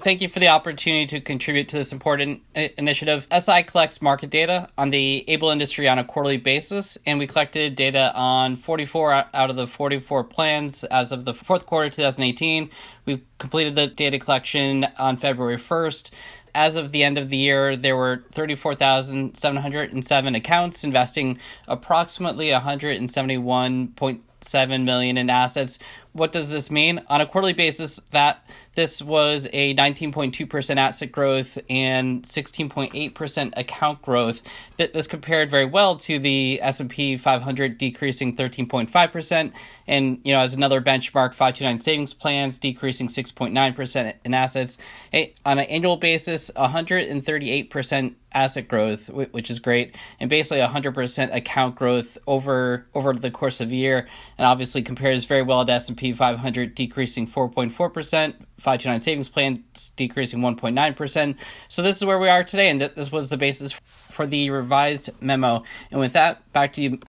Thank you for the opportunity to contribute to this important initiative. SI collects market data on the able industry on a quarterly basis, and we collected data on 44 out of the 44 plans as of the fourth quarter 2018. We completed the data collection on February 1st. As of the end of the year, there were 34,707 accounts investing approximately $171.7 million in assets. What does this mean? On a quarterly basis, that this was a 19.2% asset growth and 16.8% account growth. This compared very well to the S&P 500 decreasing 13.5%, and as another benchmark, 529 savings plans decreasing 6.9% in assets. On an annual basis, 138% asset growth, which is great, and basically 100% account growth over the course of a year, and obviously compares very well to S&P 500 decreasing 4.4%, 529 savings plans decreasing 1.9%. So this is where we are today, and this was the basis for the revised memo. And with that, back to you,